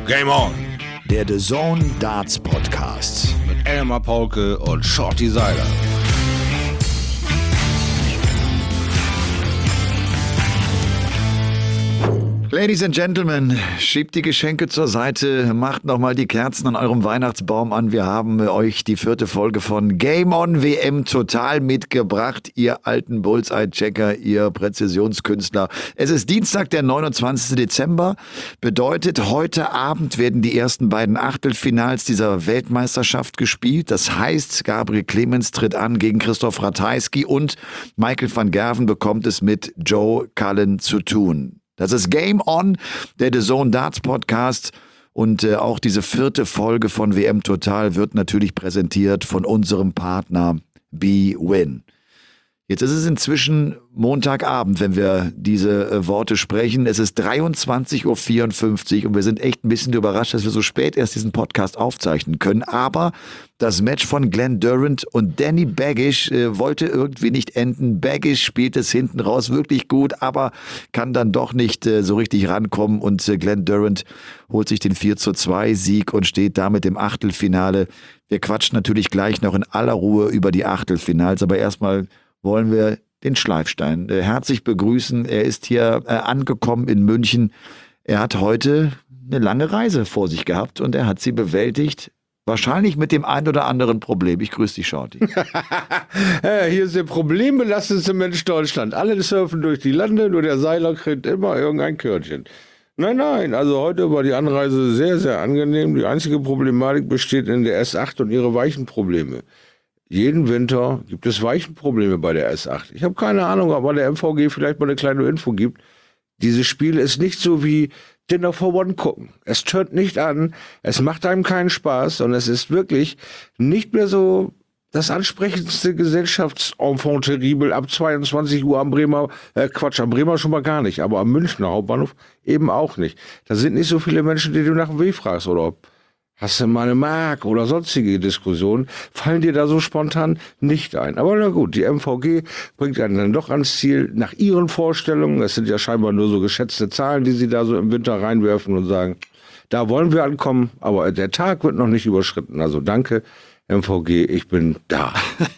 Game On! Der DAZN Darts Podcast. Mit Elmar Paulke und Shorty Seiler. Ladies and Gentlemen, schiebt die Geschenke zur Seite, macht nochmal die Kerzen an eurem Weihnachtsbaum an. Wir haben euch die 4. Folge von Game On WM Total mitgebracht, ihr alten Bullseye-Checker, ihr Präzisionskünstler. Es ist Dienstag, der 29. Dezember. Bedeutet, heute Abend werden die ersten beiden Achtelfinals dieser Weltmeisterschaft gespielt. Das heißt, Gabriel Clemens tritt an gegen Christoph Ratajski und Michael van Gerwen bekommt es mit Joe Cullen zu tun. Das ist Game On, der DAZN Darts Podcast, und auch diese 4. Folge von WM Total wird natürlich präsentiert von unserem Partner bwin. Jetzt ist es inzwischen Montagabend, wenn wir diese Worte sprechen. Es ist 23.54 Uhr und wir sind echt ein bisschen überrascht, dass wir so spät erst diesen Podcast aufzeichnen können. Aber das Match von Glen Durrant und Danny Baggish wollte irgendwie nicht enden. Baggish spielt es hinten raus wirklich gut, aber kann dann doch nicht so richtig rankommen. Und Glen Durrant holt sich den 4:2 Sieg und steht damit im Achtelfinale. Wir quatschen natürlich gleich noch in aller Ruhe über die Achtelfinals, aber erstmal wollen wir den Schleifstein herzlich begrüßen. Er ist hier angekommen in München. Er hat heute eine lange Reise vor sich gehabt und er hat sie bewältigt. Wahrscheinlich mit dem ein oder anderen Problem. Ich grüße dich, Shorty. Hier ist der problembelastendste Mensch Deutschland. Alle surfen durch die Lande, nur der Seiler kriegt immer irgendein Körtchen. Nein, also heute war die Anreise sehr, sehr angenehm. Die einzige Problematik besteht in der S8 und ihre Weichenprobleme. Jeden Winter gibt es Weichenprobleme bei der S8. Ich habe keine Ahnung, ob der MVG vielleicht mal eine kleine Info gibt. Dieses Spiel ist nicht so wie Dinner for One gucken. Es tönt nicht an, es macht einem keinen Spaß und es ist wirklich nicht mehr so das ansprechendste Gesellschaftsenfant terrible ab 22 Uhr am Bremer, am Bremer schon mal gar nicht, aber am Münchner Hauptbahnhof eben auch nicht. Da sind nicht so viele Menschen, die du nach dem Weg fragst oder ob hast du mal eine Mark oder sonstige Diskussionen, fallen dir da so spontan nicht ein. Aber na gut, die MVG bringt einen dann doch ans Ziel nach ihren Vorstellungen. Es sind ja scheinbar nur so geschätzte Zahlen, die sie da so im Winter reinwerfen und sagen, da wollen wir ankommen, aber der Tag wird noch nicht überschritten. Also danke, MVG, ich bin da.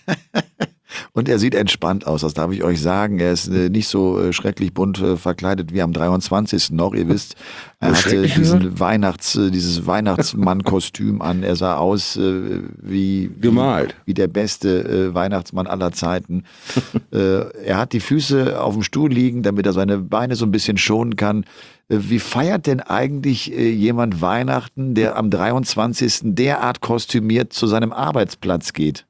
Und er sieht entspannt aus, das darf ich euch sagen. Er ist nicht so schrecklich bunt verkleidet wie am 23. noch. Ihr wisst, er hatte dieses Weihnachtsmann-Kostüm an. Er sah aus wie der beste Weihnachtsmann aller Zeiten. Er hat die Füße auf dem Stuhl liegen, damit er seine Beine so ein bisschen schonen kann. Wie feiert denn eigentlich jemand Weihnachten, der am 23. derart kostümiert zu seinem Arbeitsplatz geht?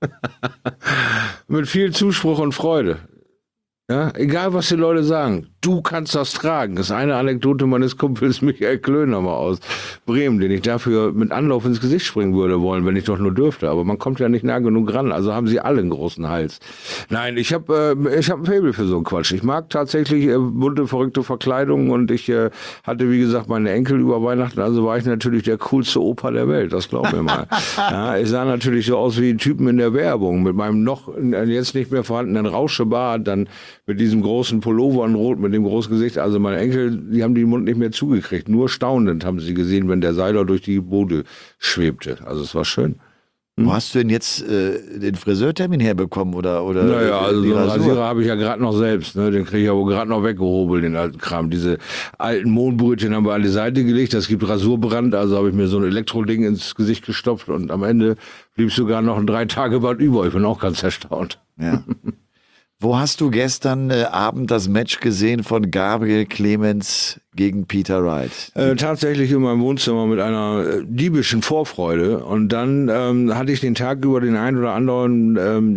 Mit viel Zuspruch und Freude. Ja, egal, was die Leute sagen, du kannst das tragen. Das ist eine Anekdote meines Kumpels Michael Klöner mal aus Bremen, den ich dafür mit Anlauf ins Gesicht springen würde wollen, wenn ich doch nur dürfte. Aber man kommt ja nicht nah genug ran, also haben sie alle einen großen Hals. Nein, ich hab ein Faible für so einen Quatsch. Ich mag tatsächlich bunte, verrückte Verkleidungen und ich hatte, wie gesagt, meine Enkel über Weihnachten, also war ich natürlich der coolste Opa der Welt, das glaub mir mal. Ja, ich sah natürlich so aus wie die Typen in der Werbung, mit meinem noch jetzt nicht mehr vorhandenen Rauschebart, dann mit diesem großen Pullover in Rot, mit dem großen Gesicht. Also meine Enkel, die haben den Mund nicht mehr zugekriegt. Nur staunend haben sie gesehen, wenn der Seiler durch die Bude schwebte. Also es war schön. Wo hast du denn jetzt den Friseurtermin herbekommen? Oder naja, also so einen Rasierer habe ich ja gerade noch selbst. Ne? Den kriege ich aber gerade noch weggehobelt, den alten Kram. Diese alten Mohnbrötchen haben wir an die Seite gelegt. Das gibt Rasurbrand. Also habe ich mir so ein Elektroding ins Gesicht gestopft und am Ende blieb sogar noch ein 3-Tage-Bad über. Ich bin auch ganz erstaunt. Ja. Wo hast du gestern Abend das Match gesehen von Gabriel Clemens gegen Peter Wright? Tatsächlich in meinem Wohnzimmer mit einer diebischen Vorfreude. Und dann hatte ich den Tag über den einen oder anderen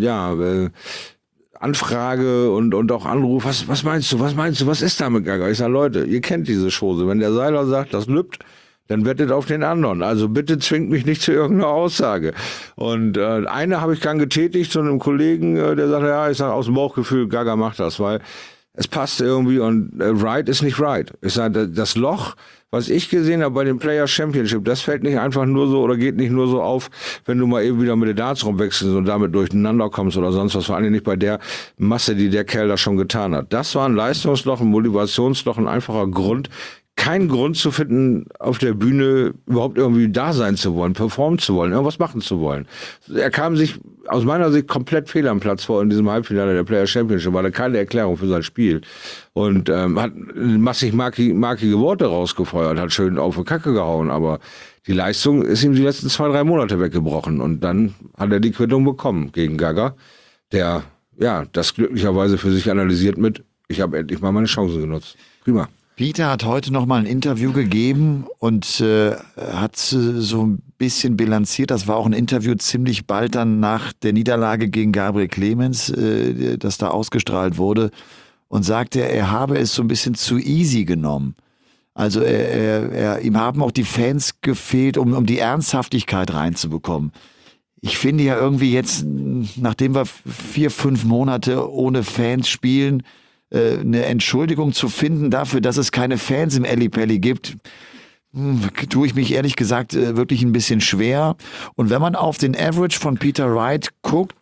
Anfrage und auch Anruf. Was meinst du? Was ist da mit Gaga? Ich sage, Leute, ihr kennt diese Chose. Wenn der Seiler sagt, das lübt, dann wettet auf den anderen. Also bitte zwingt mich nicht zu irgendeiner Aussage. Und eine habe ich dann getätigt zu einem Kollegen, der sagte, ja, ich sage aus dem Bauchgefühl, Gaga macht das, weil es passt irgendwie und Wright ist nicht Wright. Ich sage, das Loch, was ich gesehen habe bei dem Players Championship, das fällt nicht einfach nur so oder geht nicht nur so auf, wenn du mal eben wieder mit den Darts rumwechselst und damit durcheinander kommst oder sonst was. Vor allem nicht bei der Masse, die der Kerl da schon getan hat. Das war ein Leistungsloch, ein Motivationsloch, ein einfacher Grund, keinen Grund zu finden, auf der Bühne überhaupt irgendwie da sein zu wollen, performen zu wollen, irgendwas machen zu wollen. Er kam sich aus meiner Sicht komplett fehl am Platz vor in diesem Halbfinale der Player Championship, war da keine Erklärung für sein Spiel. Und hat massig markige Worte rausgefeuert, hat schön auf die Kacke gehauen, aber die Leistung ist ihm die letzten 2-3 Monate weggebrochen. Und dann hat er die Quittung bekommen gegen Gaga, der das glücklicherweise für sich analysiert mit, ich habe endlich mal meine Chance genutzt. Prima. Peter hat heute noch mal ein Interview gegeben und hat so ein bisschen bilanziert. Das war auch ein Interview ziemlich bald dann nach der Niederlage gegen Gabriel Clemens, das da ausgestrahlt wurde, und sagte, er habe es so ein bisschen zu easy genommen. Also ihm haben auch die Fans gefehlt, um die Ernsthaftigkeit reinzubekommen. Ich finde ja irgendwie jetzt, nachdem wir 4-5 Monate ohne Fans spielen, eine Entschuldigung zu finden dafür, dass es keine Fans im Ellipelli gibt, tue ich mich ehrlich gesagt wirklich ein bisschen schwer. Und wenn man auf den Average von Peter Wright guckt,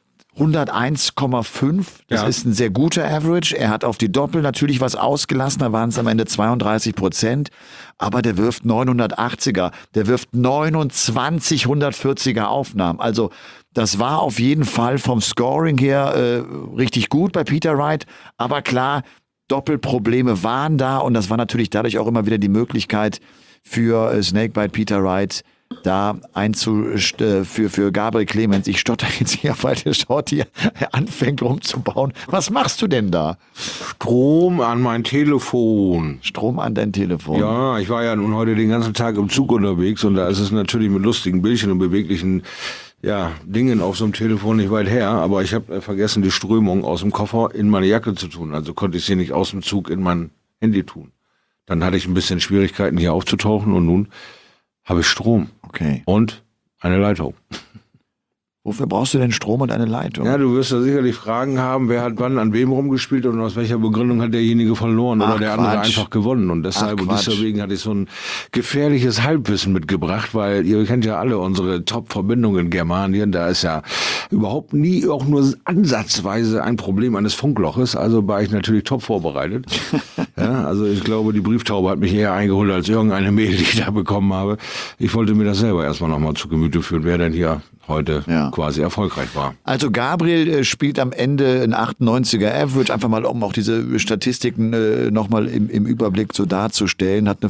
101,5, das ist ein sehr guter Average. Er hat auf die Doppel natürlich was ausgelassen, da waren es am Ende 32%, aber der wirft 980er, der wirft 29 140er Aufnahmen. Also das war auf jeden Fall vom Scoring her richtig gut bei Peter Wright, aber klar, Doppelprobleme waren da und das war natürlich dadurch auch immer wieder die Möglichkeit für Snakebite Peter Wright, da für Gabriel Clemens. Ich stotter jetzt hier, weil der Short hier anfängt rumzubauen. Was machst du denn da? Strom an mein Telefon. Strom an dein Telefon? Ja, ich war ja nun heute den ganzen Tag im Zug unterwegs und da ist es natürlich mit lustigen Bildchen und beweglichen Dingen auf so einem Telefon nicht weit her, aber ich habe vergessen, die Strömung aus dem Koffer in meine Jacke zu tun. Also konnte ich sie nicht aus dem Zug in mein Handy tun. Dann hatte ich ein bisschen Schwierigkeiten, hier aufzutauchen und nun habe ich Strom. Okay. Und eine Leitung. Wofür brauchst du denn Strom und eine Leitung? Ja, du wirst da sicherlich Fragen haben, wer hat wann an wem rumgespielt und aus welcher Begründung hat derjenige verloren oder der andere einfach gewonnen. Und deswegen hatte ich so ein gefährliches Halbwissen mitgebracht, weil ihr kennt ja alle unsere Top-Verbindungen in Germanien. Da ist ja überhaupt nie auch nur ansatzweise ein Problem eines Funkloches. Also war ich natürlich top vorbereitet. Ja, also ich glaube, die Brieftaube hat mich eher eingeholt als irgendeine Mail, die ich da bekommen habe. Ich wollte mir das selber erstmal nochmal zu Gemüte führen, wer denn hier heute quasi erfolgreich war. Also Gabriel spielt am Ende ein 98er Average, einfach mal, um auch diese Statistiken nochmal im Überblick so darzustellen, hat eine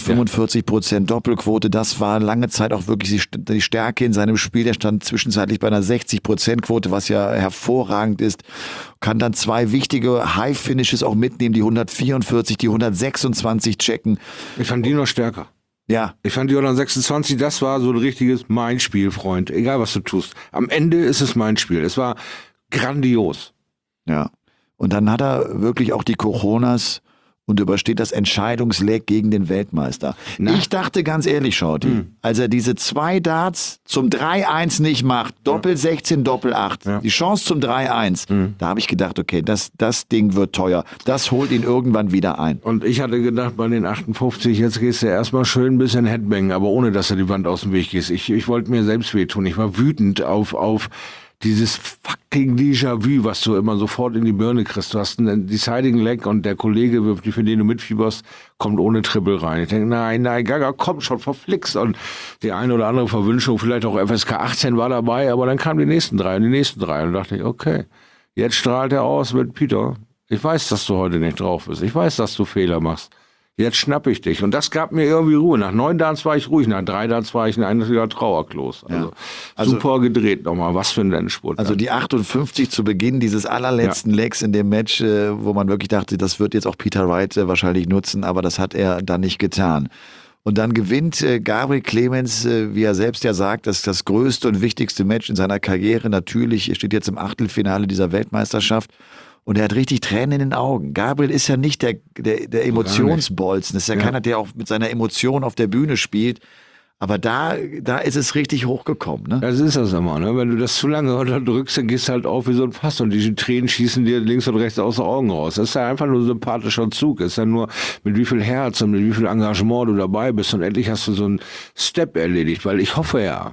45% Doppelquote, das war lange Zeit auch wirklich die Stärke in seinem Spiel, der stand zwischenzeitlich bei einer 60% Quote, was ja hervorragend ist, kann dann 2 wichtige High-Finishes auch mitnehmen, die 144, die 126 checken. Ich fand die noch stärker. Ja. Ich fand die 126, das war so ein richtiges mein Spiel, Freund. Egal, was du tust. Am Ende ist es mein Spiel. Es war grandios. Ja. Und dann hat er wirklich auch die Cojones und übersteht das Entscheidungsleck gegen den Weltmeister. Ich dachte ganz ehrlich, Shorty, als er diese 2 Darts zum 3-1 nicht macht, Doppel 16, Doppel 8, die Chance zum 3-1, da habe ich gedacht, okay, das Ding wird teuer. Das holt ihn irgendwann wieder ein. Und ich hatte gedacht, bei den 58, jetzt gehst du erstmal schön ein bisschen Headbang, aber ohne, dass du die Wand aus dem Weg gehst. Ich wollte mir selbst wehtun. Ich war wütend auf dieses fucking Déjà-vu, was du immer sofort in die Birne kriegst. Du hast einen Deciding Leg und der Kollege, für den du mitfieberst, kommt ohne Triple rein. Ich denke, nein, Gaga, komm schon, verflixt. Und die eine oder andere Verwünschung, vielleicht auch FSK 18 war dabei, aber dann kamen die nächsten 3 und die nächsten 3. Und dachte ich, okay, jetzt strahlt er aus mit Peter. Ich weiß, dass du heute nicht drauf bist. Ich weiß, dass du Fehler machst. Jetzt schnapp ich dich. Und das gab mir irgendwie Ruhe. Nach 9 Darts war ich ruhig, nach 3 Darts war ich ein einziger Trauerklos. Also super gedreht nochmal. Was für ein Endspurt. Also die 58 zu Beginn dieses allerletzten Legs in dem Match, wo man wirklich dachte, das wird jetzt auch Peter Wright wahrscheinlich nutzen, aber das hat er dann nicht getan. Und dann gewinnt Gabriel Clemens, wie er selbst ja sagt, das größte und wichtigste Match in seiner Karriere. Natürlich, er steht jetzt im Achtelfinale dieser Weltmeisterschaft. Und er hat richtig Tränen in den Augen. Gabriel ist ja nicht der Emotionsbolzen. Das ist ja keiner, der auch mit seiner Emotion auf der Bühne spielt. Aber da ist es richtig hochgekommen. Ne? Das ist das immer. Ne? Wenn du das zu lange unterdrückst, dann gehst du halt auf wie so ein Fass. Und die Tränen schießen dir links und rechts aus den Augen raus. Das ist ja einfach nur ein sympathischer Zug. Das ist ja nur, mit wie viel Herz und mit wie viel Engagement du dabei bist. Und endlich hast du so einen Step erledigt. Weil ich hoffe ja,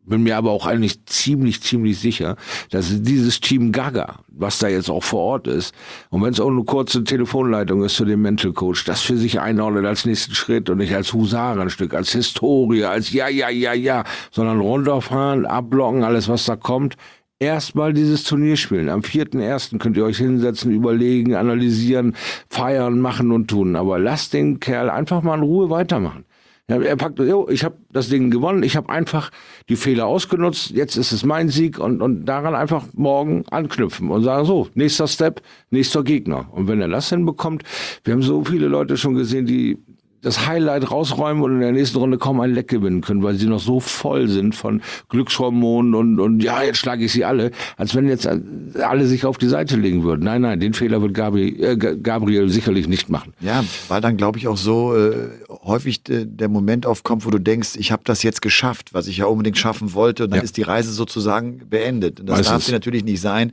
bin mir aber auch eigentlich ziemlich sicher, dass dieses Team Gaga, was da jetzt auch vor Ort ist, und wenn es auch eine kurze Telefonleitung ist zu dem Mental Coach, das für sich einordnet als nächsten Schritt und nicht als Husarenstück, als Historie, als ja, sondern runterfahren, abblocken, alles was da kommt. Erstmal dieses Turnier spielen. Am 4.1. könnt ihr euch hinsetzen, überlegen, analysieren, feiern, machen und tun. Aber lasst den Kerl einfach mal in Ruhe weitermachen. Ja, er packt, ich habe das Ding gewonnen, ich habe einfach die Fehler ausgenutzt, jetzt ist es mein Sieg und daran einfach morgen anknüpfen und sagen so, nächster Step, nächster Gegner. Und wenn er das hinbekommt, wir haben so viele Leute schon gesehen, die das Highlight rausräumen und in der nächsten Runde kaum ein Leck gewinnen können, weil sie noch so voll sind von Glückshormonen und ja, jetzt schlage ich sie alle, als wenn jetzt alle sich auf die Seite legen würden. Nein, den Fehler wird Gabriel sicherlich nicht machen. Ja, weil dann glaube ich auch so häufig der Moment aufkommt, wo du denkst, ich habe das jetzt geschafft, was ich ja unbedingt schaffen wollte und dann ist die Reise sozusagen beendet. Und das darf sie natürlich nicht sein.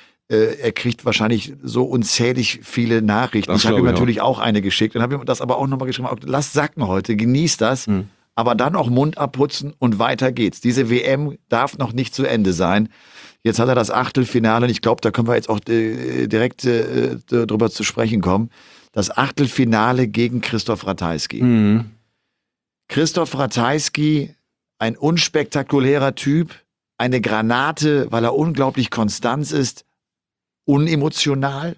Er kriegt wahrscheinlich so unzählig viele Nachrichten. Ich habe ihm natürlich auch eine geschickt und habe ihm das aber auch nochmal geschrieben, lass sacken heute, genieß das, aber dann auch Mund abputzen und weiter geht's. Diese WM darf noch nicht zu Ende sein. Jetzt hat er das Achtelfinale und ich glaube, da können wir jetzt auch direkt drüber zu sprechen kommen. Das Achtelfinale gegen Christoph Ratajski. Christoph Ratajski, ein unspektakulärer Typ, eine Granate, weil er unglaublich konstant ist, unemotional.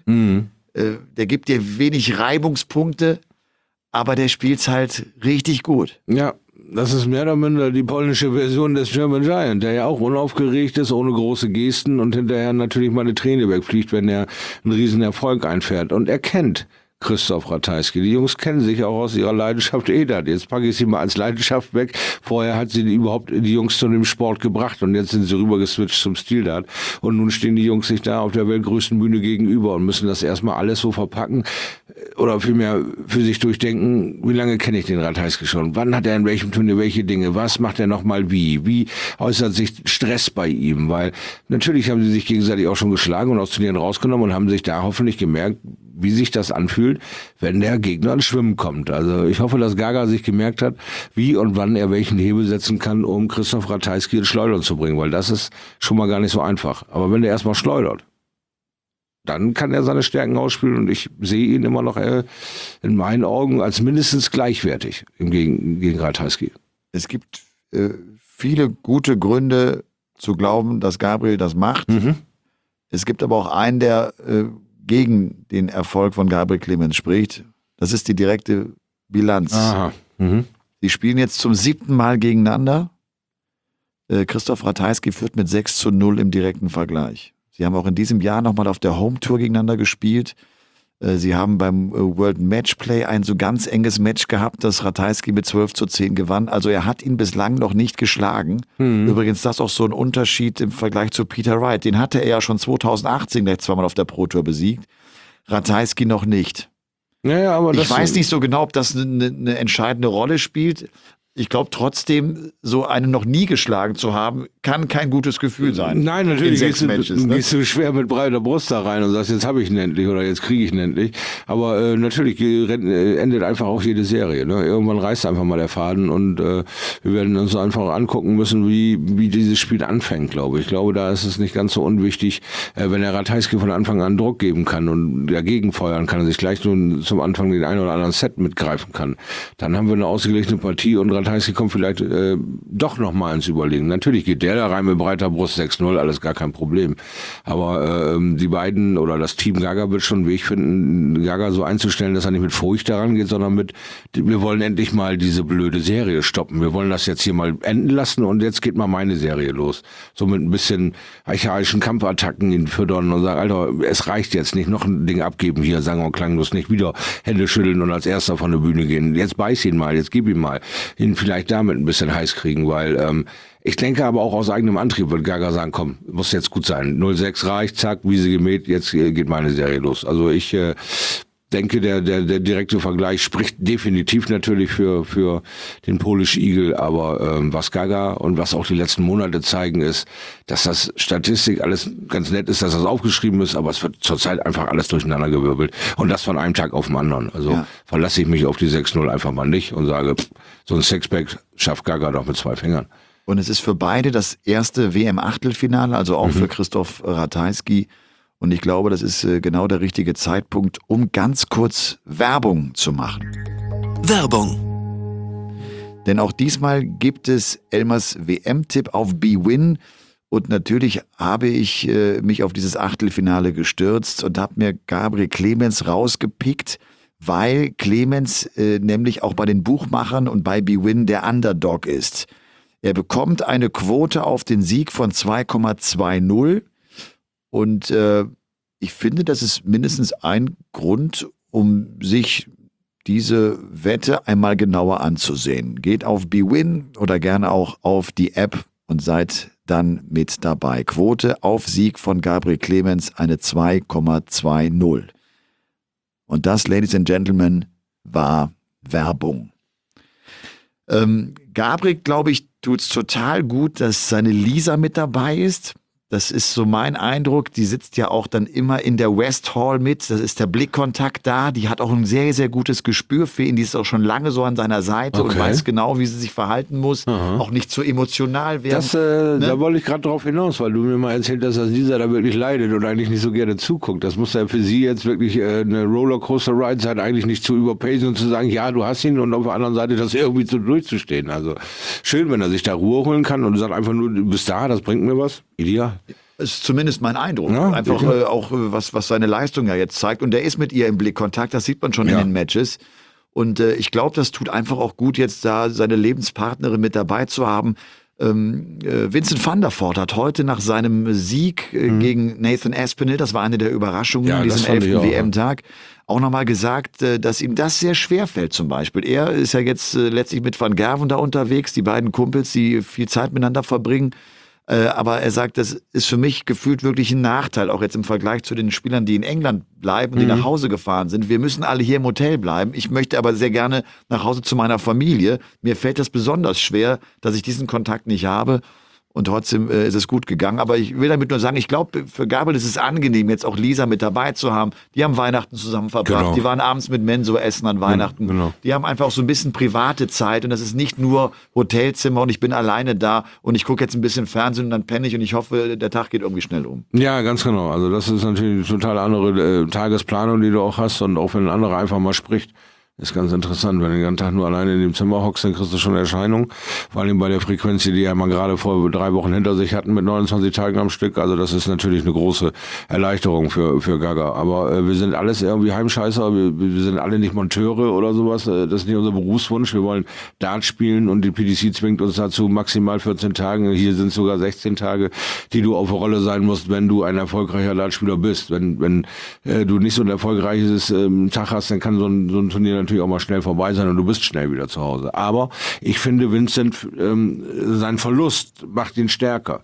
Der gibt dir wenig Reibungspunkte, aber der spielt's halt richtig gut. Ja, das ist mehr oder minder die polnische Version des German Giant, der ja auch unaufgeregt ist, ohne große Gesten und hinterher natürlich mal eine Träne wegfliegt, wenn er einen riesen Erfolg einfährt. Und er kennt Christoph Ratajski. Die Jungs kennen sich auch aus ihrer Leidenschaft das. Jetzt packe ich sie mal als Leidenschaft weg. Vorher hat sie überhaupt die Jungs zu dem Sport gebracht und jetzt sind sie rüber geswitcht zum Stil-Dart. Und nun stehen die Jungs sich da auf der weltgrößten Bühne gegenüber und müssen das erstmal alles so verpacken oder vielmehr für sich durchdenken, wie lange kenne ich den Ratajski schon? Wann hat er in welchem Turnier welche Dinge? Was macht er nochmal wie? Wie äußert sich Stress bei ihm? Weil natürlich haben sie sich gegenseitig auch schon geschlagen und aus Turnieren rausgenommen und haben sich da hoffentlich gemerkt, wie sich das anfühlt, wenn der Gegner ins Schwimmen kommt. Also ich hoffe, dass Gaga sich gemerkt hat, wie und wann er welchen Hebel setzen kann, um Christoph Ratajski ins Schleudern zu bringen, weil das ist schon mal gar nicht so einfach. Aber wenn der erstmal schleudert, dann kann er seine Stärken ausspielen und ich sehe ihn immer noch in meinen Augen als mindestens gleichwertig gegen Ratajski. Es gibt viele gute Gründe zu glauben, dass Gabriel das macht. Es gibt aber auch einen, der gegen den Erfolg von Gabriel Clemens spricht. Das ist die direkte Bilanz. Sie spielen jetzt zum 7. Mal gegeneinander. Christoph Ratajski führt mit 6:0 im direkten Vergleich. Sie haben auch in diesem Jahr nochmal auf der Home Tour gegeneinander gespielt. Sie haben beim World Matchplay ein so ganz enges Match gehabt, das Ratajski mit 12:10 gewann. Also er hat ihn bislang noch nicht geschlagen. Übrigens, das ist auch so ein Unterschied im Vergleich zu Peter Wright. Den hatte er ja schon 2018 gleich zweimal auf der Pro Tour besiegt. Ratajski noch nicht. Ja, aber ich weiß nicht so genau, ob das eine entscheidende Rolle spielt. Ich glaube trotzdem, so einen noch nie geschlagen zu haben, kann kein gutes Gefühl sein. Nein, natürlich gehst du schwer mit breiter Brust da rein und sagst, jetzt habe ich ihn endlich oder jetzt kriege ich ihn endlich. Aber natürlich endet einfach auch jede Serie. Ne? Irgendwann reißt einfach mal der Faden und wir werden uns einfach angucken müssen, wie dieses Spiel anfängt, glaube ich. Ich glaube, da ist es nicht ganz so unwichtig, wenn der Ratajski von Anfang an Druck geben kann und dagegen feuern kann und sich gleich nur zum Anfang den einen oder anderen Set mitgreifen kann. Dann haben wir eine ausgeglichene Partie und Ratajski kommt vielleicht doch nochmal ins Überlegen. Natürlich geht der da rein mit breiter Brust 6:0, alles gar kein Problem. Aber die beiden oder das Team Gaga wird schon einen Weg finden, Gaga so einzustellen, dass er nicht mit Furcht daran geht, sondern wir wollen endlich mal diese blöde Serie stoppen. Wir wollen das jetzt hier mal enden lassen und jetzt geht mal meine Serie los. So mit ein bisschen archaischen Kampfattacken ihn füttern und sagen, Alter, es reicht jetzt nicht, noch ein Ding abgeben hier, sagen wir klanglos, nicht wieder Hände schütteln und als erster von der Bühne gehen. Jetzt beiß ihn mal, jetzt gib ihm mal. Ihn vielleicht damit ein bisschen heiß kriegen, weil ich denke aber auch aus eigenem Antrieb wird Gaga sagen, komm, muss jetzt gut sein. 0:6 reicht, zack, Wiese gemäht, jetzt geht meine Serie los. Also ich denke, der direkte Vergleich spricht definitiv natürlich für den Polish Eagle, aber was Gaga und was auch die letzten Monate zeigen ist, dass das Statistik alles ganz nett ist, dass das aufgeschrieben ist, aber es wird zurzeit einfach alles durcheinandergewirbelt und das von einem Tag auf den anderen. Also verlasse ich mich auf die 6:0 einfach mal nicht und sage, so ein Sixpack schafft Gaga doch mit 2 Fingern. Und es ist für beide das erste WM-Achtelfinale, also auch für Christoph Ratajski. Und ich glaube, das ist genau der richtige Zeitpunkt, um ganz kurz Werbung zu machen. Werbung. Denn auch diesmal gibt es Elmers WM-Tipp auf bwin. Und natürlich habe ich mich auf dieses Achtelfinale gestürzt und habe mir Gabriel Clemens rausgepickt, weil Clemens nämlich auch bei den Buchmachern und bei bwin der Underdog ist. Er bekommt eine Quote auf den Sieg von 2,20 und ich finde, das ist mindestens ein Grund, um sich diese Wette einmal genauer anzusehen. Geht auf bwin oder gerne auch auf die App und seid dann mit dabei. Quote auf Sieg von Gabriel Clemens eine 2,20. Und das, Ladies and Gentlemen, war Werbung. Gabriel, glaube ich, tut's total gut, dass seine Lisa mit dabei ist. Das ist so mein Eindruck. Die sitzt ja auch dann immer in der West Hall mit. Das ist der Blickkontakt da. Die hat auch ein sehr, sehr gutes Gespür für ihn. Die ist auch schon lange so an seiner Seite und weiß genau, wie sie sich verhalten muss. Auch nicht zu emotional werden. Da wollte ich gerade drauf hinaus, weil du mir mal erzählt hast, dass Lisa da wirklich leidet und eigentlich nicht so gerne zuguckt. Das muss ja für sie jetzt wirklich eine Rollercoaster-Ride sein, eigentlich nicht zu überpacen und zu sagen, ja, du hast ihn und auf der anderen Seite das irgendwie so durchzustehen. Also schön, wenn er sich da Ruhe holen kann und sagt einfach nur, du bist da, das bringt mir was. Ideal. Ist zumindest mein Eindruck. Ja, einfach auch was seine Leistung ja jetzt zeigt. Und der ist mit ihr im Blickkontakt, das sieht man schon in den Matches. Und ich glaube, das tut einfach auch gut, jetzt da seine Lebenspartnerin mit dabei zu haben. Vincent van der Voort hat heute nach seinem Sieg gegen Nathan Aspinall, das war eine der Überraschungen an diesem 11. WM-Tag, auch nochmal gesagt, dass ihm das sehr schwer fällt zum Beispiel. Er ist ja jetzt letztlich mit Van Gerwen da unterwegs, die beiden Kumpels, die viel Zeit miteinander verbringen. Aber er sagt, das ist für mich gefühlt wirklich ein Nachteil, auch jetzt im Vergleich zu den Spielern, die in England bleiben und die nach Hause gefahren sind. Wir müssen alle hier im Hotel bleiben. Ich möchte aber sehr gerne nach Hause zu meiner Familie. Mir fällt das besonders schwer, dass ich diesen Kontakt nicht habe. Und trotzdem ist es gut gegangen. Aber ich will damit nur sagen, ich glaube, für Gabriel ist es angenehm, jetzt auch Lisa mit dabei zu haben. Die haben Weihnachten zusammen verbracht. Genau. Die waren abends mit Menso essen an Weihnachten. Genau. Die haben einfach auch so ein bisschen private Zeit. Und das ist nicht nur Hotelzimmer und ich bin alleine da und ich gucke jetzt ein bisschen Fernsehen und dann penne ich und ich hoffe, der Tag geht irgendwie schnell um. Ja, ganz genau. Also das ist natürlich eine total andere Tagesplanung, die du auch hast. Und auch wenn ein anderer einfach mal spricht, ist ganz interessant. Wenn du den ganzen Tag nur alleine in dem Zimmer hockst, dann kriegst du schon Erscheinungen. Vor allem bei der Frequenz, die ja mal gerade vor 3 Wochen hinter sich hatten mit 29 Tagen am Stück. Also das ist natürlich eine große Erleichterung für Gaga. Aber wir sind alles irgendwie Heimscheißer. Wir sind alle nicht Monteure oder sowas. Das ist nicht unser Berufswunsch. Wir wollen Dart spielen und die PDC zwingt uns dazu maximal 14 Tagen. Hier sind sogar 16 Tage, die du auf der Rolle sein musst, wenn du ein erfolgreicher Dartspieler bist. Wenn du nicht so ein erfolgreiches Tag hast, dann kann so ein Turnier natürlich auch mal schnell vorbei sein und du bist schnell wieder zu Hause. Aber ich finde, Vincent, sein Verlust macht ihn stärker.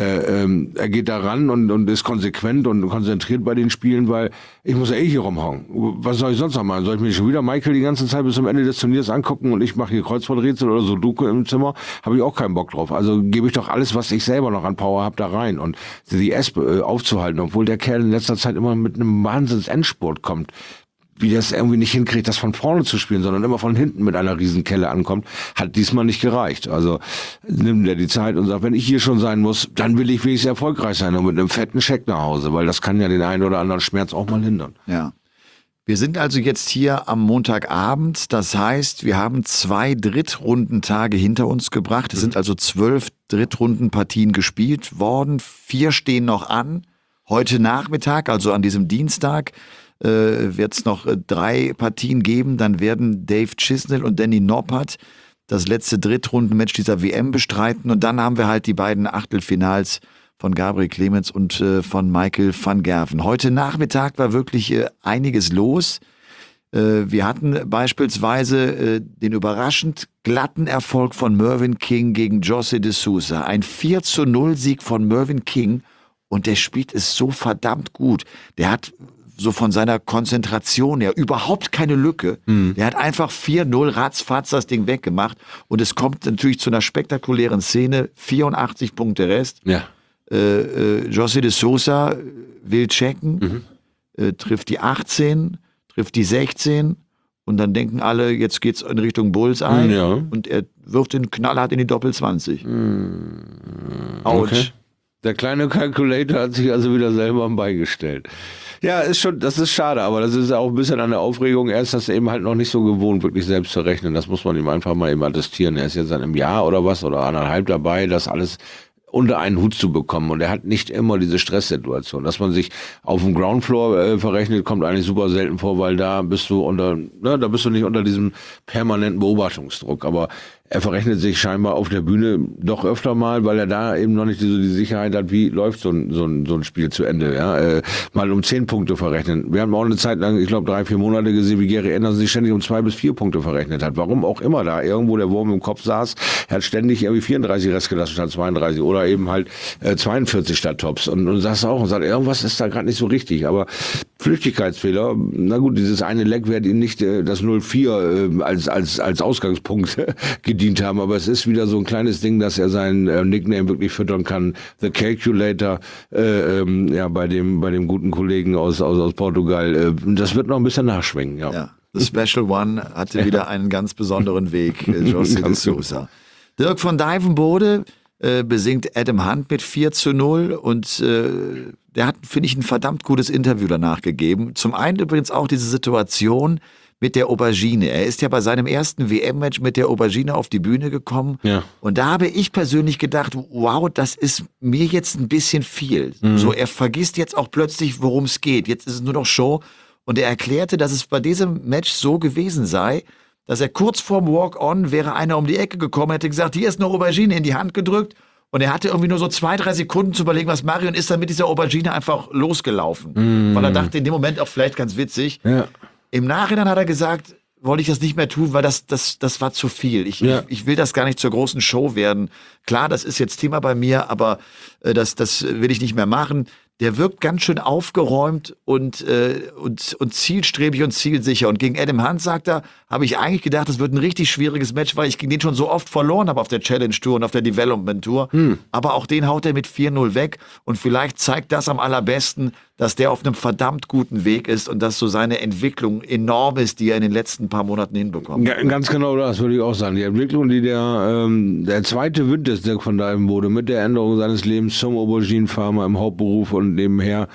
Er geht da ran und ist konsequent und konzentriert bei den Spielen, weil ich muss ja hier rumhauen. Was soll ich sonst noch machen? Soll ich mir schon wieder Michael die ganze Zeit bis zum Ende des Turniers angucken und ich mache hier Kreuzworträtsel oder Sudoku im Zimmer? Habe ich auch keinen Bock drauf. Also gebe ich doch alles, was ich selber noch an Power habe, da rein und die Espe aufzuhalten, obwohl der Kerl in letzter Zeit immer mit einem Wahnsinns-Endspurt kommt. Wie das irgendwie nicht hinkriegt, das von vorne zu spielen, sondern immer von hinten mit einer Riesenkelle ankommt, hat diesmal nicht gereicht. Also nimmt er die Zeit und sagt, wenn ich hier schon sein muss, dann will ich wenigstens erfolgreich sein und mit einem fetten Scheck nach Hause, weil das kann ja den einen oder anderen Schmerz auch mal hindern. Ja. Wir sind also jetzt hier am Montagabend. Das heißt, wir haben 2 Drittrundentage hinter uns gebracht. Es sind also 12 Drittrundenpartien gespielt worden. 4 stehen noch an. Heute Nachmittag, also an diesem Dienstag, wird es noch 3 Partien geben. Dann werden Dave Chisnell und Danny Noppert das letzte Drittrundenmatch dieser WM bestreiten. Und dann haben wir halt die beiden Achtelfinals von Gabriel Clemens und von Michael van Gerwen. Heute Nachmittag war wirklich einiges los. Wir hatten beispielsweise den überraschend glatten Erfolg von Mervyn King gegen José de Sousa. Ein 4:0 Sieg von Mervyn King und der spielt es so verdammt gut. Der hat so von seiner Konzentration her überhaupt keine Lücke. Der hat einfach 4:0 ratzfatz das Ding weggemacht und es kommt natürlich zu einer spektakulären Szene. 84 Punkte Rest. Ja. José de Sousa will checken, trifft die 18, trifft die 16 und dann denken alle, jetzt geht's in Richtung Bullseye Ja. und er wirft den knallhart in die Doppel-20. Autsch. Okay. Der kleine Calculator hat sich also wieder selber am Bein gestellt. Ja, das ist schade, aber das ist auch ein bisschen an der Aufregung. Er ist das eben halt noch nicht so gewohnt, wirklich selbst zu rechnen. Das muss man ihm einfach mal eben attestieren. Er ist jetzt seit einem Jahr oder was oder 1,5 dabei, das alles unter einen Hut zu bekommen. Und er hat nicht immer diese Stresssituation. Dass man sich auf dem Groundfloor verrechnet, kommt eigentlich super selten vor, weil da bist du nicht unter diesem permanenten Beobachtungsdruck. Aber er verrechnet sich scheinbar auf der Bühne doch öfter mal, weil er da eben noch nicht die Sicherheit hat, wie läuft so ein Spiel zu Ende. Ja? Mal um 10 Punkte verrechnen. Wir haben auch eine Zeit lang, ich glaube 3-4 Monate gesehen, wie Gary Anderson sich ständig um 2 bis 4 Punkte verrechnet hat. Warum auch immer da irgendwo der Wurm im Kopf saß. Er hat ständig irgendwie 34 Rest gelassen statt 32 oder eben halt 42 statt Tops. Und sagst auch und sagt, irgendwas ist da gerade nicht so richtig. Aber Flüchtigkeitsfehler, na gut, dieses eine Leck wird ihm nicht das 0-4 als Ausgangspunkt gedient haben, aber es ist wieder so ein kleines Ding, dass er seinen Nickname wirklich füttern kann. The Calculator, bei dem guten Kollegen aus Portugal. Das wird noch ein bisschen nachschwingen, ja. Ja, The Special One hatte wieder einen ganz besonderen Weg, José de Sousa. Dirk von Dijvenbode besingt Adam Hunt mit 4:0 und der hat, finde ich, ein verdammt gutes Interview danach gegeben. Zum einen übrigens auch diese Situation mit der Aubergine. Er ist ja bei seinem ersten WM-Match mit der Aubergine auf die Bühne gekommen. Ja. Und da habe ich persönlich gedacht, wow, das ist mir jetzt ein bisschen viel. So, er vergisst jetzt auch plötzlich, worum es geht. Jetzt ist es nur noch Show. Und er erklärte, dass es bei diesem Match so gewesen sei, dass er kurz vorm Walk-On wäre einer um die Ecke gekommen, hätte gesagt, hier ist eine Aubergine in die Hand gedrückt. Und er hatte irgendwie nur so 2-3 Sekunden zu überlegen, was Marion ist, dann mit dieser Aubergine einfach losgelaufen. Weil er dachte, in dem Moment auch vielleicht ganz witzig. Ja. Im Nachhinein hat er gesagt, wollte ich das nicht mehr tun, weil das war zu viel. Ich will das gar nicht zur großen Show werden. Klar, das ist jetzt Thema bei mir, aber das will ich nicht mehr machen. Der wirkt ganz schön aufgeräumt und zielstrebig und zielsicher. Und gegen Adam Hunt, sagt er, habe ich eigentlich gedacht, das wird ein richtig schwieriges Match, weil ich gegen den schon so oft verloren habe auf der Challenge Tour und auf der Development Tour. Aber auch den haut er mit 4:0 weg. Und vielleicht zeigt das am allerbesten, dass der auf einem verdammt guten Weg ist und dass so seine Entwicklung enorm ist, die er in den letzten paar Monaten hinbekommt. Ja, ganz genau das würde ich auch sagen. Die Entwicklung, die der zweite Wind ist, Dirk von Dijvenbode, mit der Änderung seines Lebens zum Auberginenfarmer im Hauptberuf und nebenher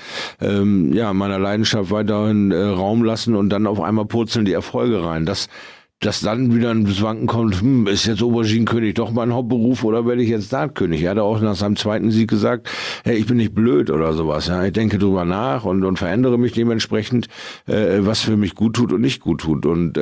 meiner Leidenschaft weiterhin Raum lassen und dann auf einmal purzeln die Erfolge rein. Dass dann wieder ein Wanken kommt, ist jetzt Auberginenkönig doch mein Hauptberuf oder werde ich jetzt Dartkönig? Er hat auch nach seinem zweiten Sieg gesagt, hey, ich bin nicht blöd oder sowas. Ja? Ich denke drüber nach und verändere mich dementsprechend, was für mich gut tut und nicht gut tut. Und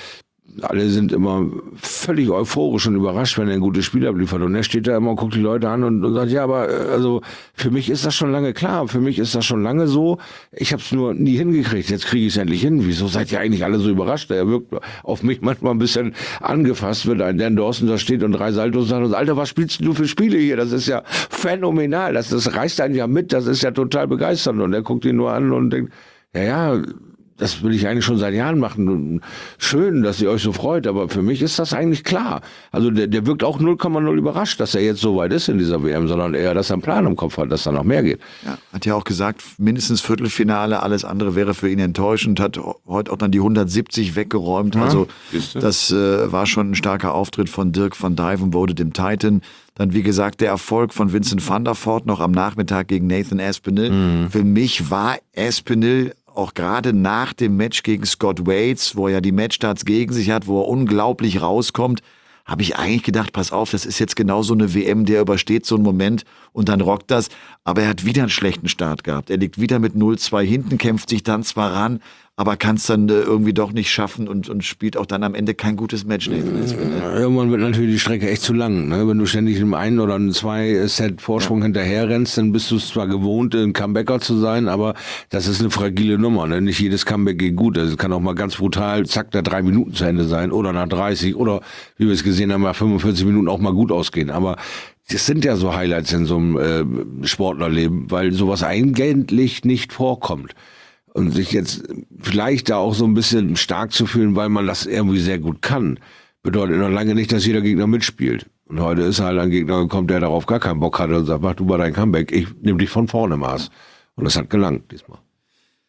alle sind immer völlig euphorisch und überrascht, wenn er ein gutes Spiel abliefert. Und er steht da immer und guckt die Leute an und sagt, ja, aber also für mich ist das schon lange klar. Für mich ist das schon lange so. Ich habe es nur nie hingekriegt. Jetzt kriege ich es endlich hin. Wieso seid ihr eigentlich alle so überrascht? Er wirkt auf mich manchmal ein bisschen angefasst, wenn ein Dan Dawson da steht und 3 Saltos sagt, Alter, was spielst du für Spiele hier? Das ist ja phänomenal. Das reißt einen ja mit. Das ist ja total begeisternd. Und er guckt ihn nur an und denkt, ja, das will ich eigentlich schon seit Jahren machen. Schön, dass ihr euch so freut, aber für mich ist das eigentlich klar. Also der wirkt auch 0,0 überrascht, dass er jetzt so weit ist in dieser WM, sondern eher, dass er einen Plan im Kopf hat, dass da noch mehr geht. Ja, hat ja auch gesagt, mindestens Viertelfinale, alles andere wäre für ihn enttäuschend, hat heute auch dann die 170 weggeräumt. Also das war schon ein starker Auftritt von Dirk van Dijvenbode, dem Titan. Dann, wie gesagt, der Erfolg von Vincent van der Voort noch am Nachmittag gegen Nathan Aspinall. Für mich war Aspinall auch gerade nach dem Match gegen Scott Waits, wo er ja die Matchstarts gegen sich hat, wo er unglaublich rauskommt, habe ich eigentlich gedacht, pass auf, das ist jetzt genau so eine WM, der übersteht so einen Moment und dann rockt das. Aber er hat wieder einen schlechten Start gehabt. Er liegt wieder mit 0-2 hinten, kämpft sich dann zwar ran, aber kann es dann irgendwie doch nicht schaffen und spielt auch dann am Ende kein gutes Match. Irgendwann wird natürlich die Strecke echt zu lang. Ne? Wenn du ständig im 1 oder 2 Set Vorsprung hinterher rennst, dann bist du es zwar gewohnt, ein Comebacker zu sein, aber das ist eine fragile Nummer. Ne? Nicht jedes Comeback geht gut. Also es kann auch mal ganz brutal, zack, nach 3 Minuten zu Ende sein oder nach 30 oder, wie wir es gesehen haben, nach 45 Minuten auch mal gut ausgehen. Aber das sind ja so Highlights in so einem Sportlerleben, weil sowas eigentlich nicht vorkommt. Und sich jetzt vielleicht da auch so ein bisschen stark zu fühlen, weil man das irgendwie sehr gut kann, bedeutet noch lange nicht, dass jeder Gegner mitspielt. Und heute ist halt ein Gegner gekommen, der darauf gar keinen Bock hatte und sagt, mach du mal dein Comeback, ich nehme dich von vorne Maß. Und das hat gelangt diesmal.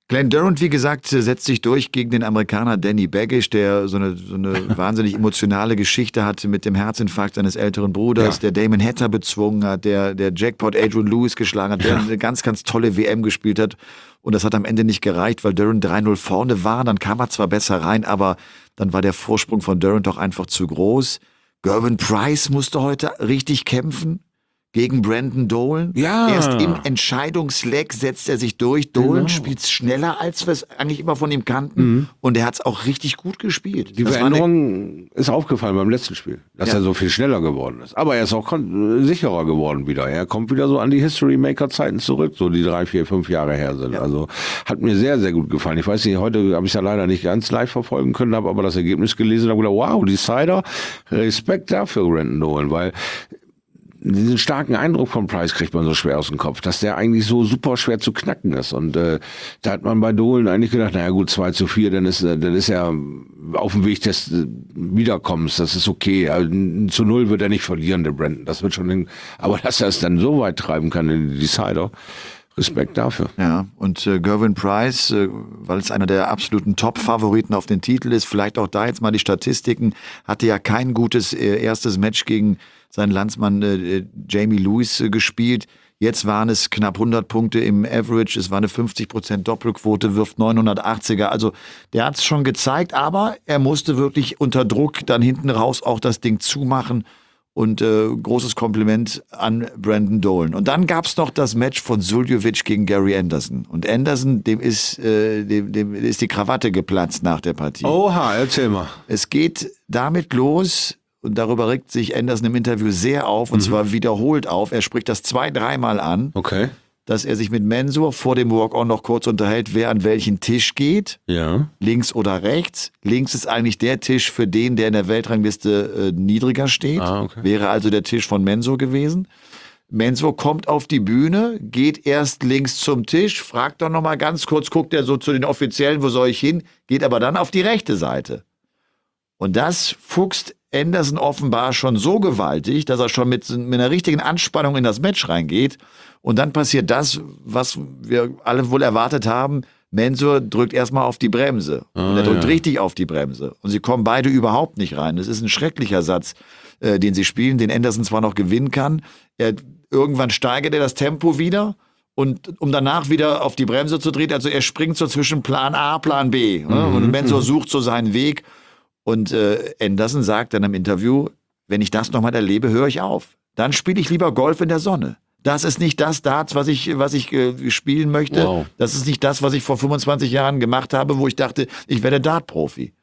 Glenn Durant, wie gesagt, setzt sich durch gegen den Amerikaner Danny Baggish, der so eine wahnsinnig emotionale Geschichte hatte mit dem Herzinfarkt seines älteren Bruders, der Damon Hatter bezwungen hat, der Jackpot Adrian Lewis geschlagen hat, der eine ganz, ganz tolle WM gespielt hat. Und das hat am Ende nicht gereicht, weil Durant 3-0 vorne war. Dann kam er zwar besser rein, aber dann war der Vorsprung von Durant doch einfach zu groß. Gervin Price musste heute richtig kämpfen gegen Brandon Dolan. Ja. Erst im Entscheidungsleck setzt er sich durch. Dolan spielt schneller, als wir es eigentlich immer von ihm kannten. Und er hat es auch richtig gut gespielt. Die Veränderung ist aufgefallen beim letzten Spiel, dass er so viel schneller geworden ist. Aber er ist auch sicherer geworden wieder. Er kommt wieder so an die History-Maker-Zeiten zurück, so die 3, 4, 5 Jahre her sind. Ja. Also hat mir sehr, sehr gut gefallen. Ich weiß nicht, heute habe ich es ja leider nicht ganz live verfolgen können, habe aber das Ergebnis gelesen und habe gedacht, wow, Decider, Respekt dafür, Brandon Dolan, weil diesen starken Eindruck von Price kriegt man so schwer aus dem Kopf, dass der eigentlich so super schwer zu knacken ist. Und da hat man bei Dolan eigentlich gedacht, naja gut, 2-4, dann ist er auf dem Weg des Wiederkommens, das ist okay. Also, 0 wird er nicht verlieren, der Brandon. Das wird schon aber dass er es dann so weit treiben kann in die Decider, Respekt dafür. Ja, und Gervin Price, weil es einer der absoluten Top-Favoriten auf den Titel ist, vielleicht auch da jetzt mal die Statistiken, hatte ja kein gutes erstes Match gegen seinen Landsmann Jamie Lewis gespielt. Jetzt waren es knapp 100 Punkte im Average, es war eine 50% Doppelquote, wirft 980er. Also der hat es schon gezeigt, aber er musste wirklich unter Druck dann hinten raus auch das Ding zumachen. Und großes Kompliment an Brandon Dolan. Und dann gab's noch das Match von Suljovic gegen Gary Anderson. Und Anderson, dem ist die Krawatte geplatzt nach der Partie. Oha, erzähl mal. Es geht damit los, und darüber regt sich Anderson im Interview sehr auf, und zwar wiederholt auf. Er spricht das 2-3 Mal an. Okay. Dass er sich mit Mensur vor dem Walk-On noch kurz unterhält, wer an welchen Tisch geht. Ja. Links oder rechts. Links ist eigentlich der Tisch für den, der in der Weltrangliste niedriger steht. Okay. Wäre also der Tisch von Mensur gewesen. Mensur kommt auf die Bühne, geht erst links zum Tisch, fragt dann nochmal ganz kurz, guckt er so zu den Offiziellen, wo soll ich hin, geht aber dann auf die rechte Seite. Und das fuchst Anderson offenbar schon so gewaltig, dass er schon mit einer richtigen Anspannung in das Match reingeht. Und dann passiert das, was wir alle wohl erwartet haben. Mensur drückt erstmal auf die Bremse. Und er drückt richtig auf die Bremse. Und sie kommen beide überhaupt nicht rein. Das ist ein schrecklicher Satz, den sie spielen, den Anderson zwar noch gewinnen kann. Irgendwann steigert er das Tempo wieder. Und um danach wieder auf die Bremse zu drehen, also er springt so zwischen Plan A, Plan B. Und Mensur sucht so seinen Weg. Und Anderson sagt dann im Interview, wenn ich das nochmal erlebe, höre ich auf. Dann spiele ich lieber Golf in der Sonne. Das ist nicht das Darts, was ich spielen möchte. Wow. Das ist nicht das, was ich vor 25 Jahren gemacht habe, wo ich dachte, ich werde Dart-Profi.